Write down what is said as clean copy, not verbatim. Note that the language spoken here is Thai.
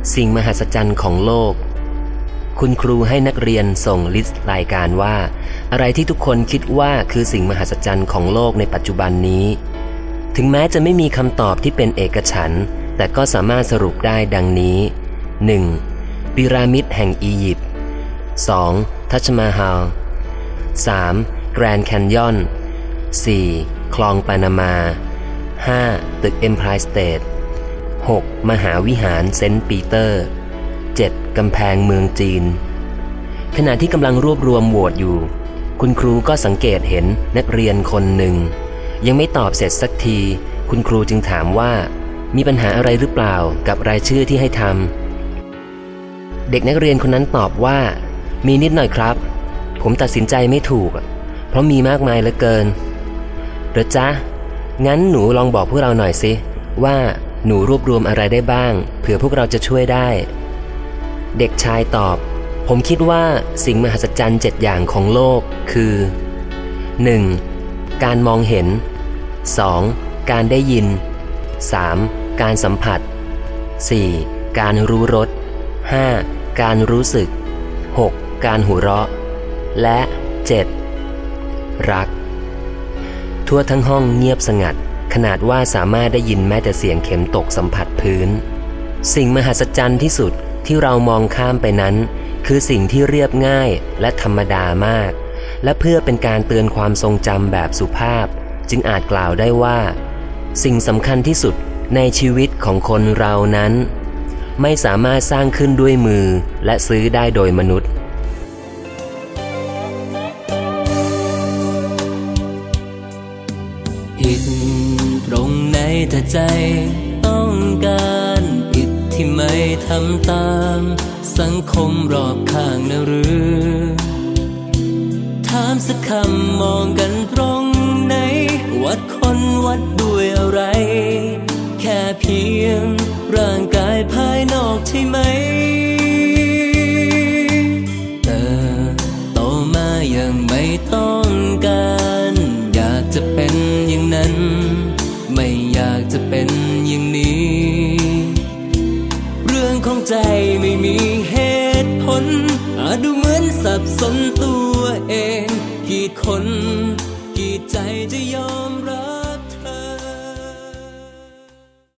สิ่งมหัศจรรย์ของโลกคุณครูให้นักเรียนส่งลิสต์รายการว่าอะไรที่ทุกคนคิดว่าคือสิ่งมหัศจรรย์ของโลกในปัจจุบันนี้ถึงแม้จะไม่มีคำตอบที่เป็นเอกฉันท์แต่ก็สามารถสรุปได้ดังนี้ 1. พีระมิดแห่งอียิปต์ 2. ทัชมาฮาล 3. แกรนด์แคนยอน 4. คลองปานามา 5. ตึกเอ็มไพร์สเตท 6. มหาวิหารเซนต์ปีเตอร์ 7. กำแพงเมืองจีนขณะที่กำลังรวบรวมโหวตอยู่คุณครูก็สังเกตเห็นนักเรียนคนหนึ่งยังไม่ตอบเสร็จสักทีคุณครูจึงถามว่ามีปัญหาอะไรหรือเปล่ากับรายชื่อที่ให้ทำเด็กนักเรียนคนนั้นตอบว่ามีนิดหน่อยครับผมตัดสินใจไม่ถูกเพราะมีมากมายเหลือเกินเหรอจ๊ะงั้นหนูลองบอกพวกเราหน่อยสิว่าหนูรวบรวมอะไรได้บ้างเผื่อพวกเราจะช่วยได้เด็กชายตอบผมคิดว่าสิ่งมหัศจรรย์7อย่างของโลกคือ 1. การมองเห็น 2. การได้ยิน 3. การสัมผัส 4. การรู้รส 5. การรู้สึก 6. การหัวเราะและ 7. รักทั่วทั้งห้องเงียบสงัดขนาดว่าสามารถได้ยินแม้แต่เสียงเข็มตกสัมผัสพื้นสิ่งมหัศจรรย์ที่สุดที่เรามองข้ามไปนั้นคือสิ่งที่เรียบง่ายและธรรมดามากและเพื่อเป็นการเตือนความทรงจำแบบสุภาพจึงอาจกล่าวได้ว่าสิ่งสำคัญที่สุดในชีวิตของคนเรานั้นไม่สามารถสร้างขึ้นด้วยมือและซื้อได้โดยมนุษย์ผิดตรงไหนถ้าใจต้องการผิดที่ไม่ทำตามสังคมรอบข้างนะหรือถามสักคำมองกันตรงไหนวัดคนวัดด้วยอะไรแค่เพียงร่างกายภายนอกใช่ไหมโตมายังไม่ต้องการอยากจะเป็นอย่างนั้นไม่อยากจะเป็นอย่างนี้เรื่องของใจไม่มีเหตุผลอาจดูเหมือนสับสนตัวเองกี่คนกี่ใจจะยอมรับ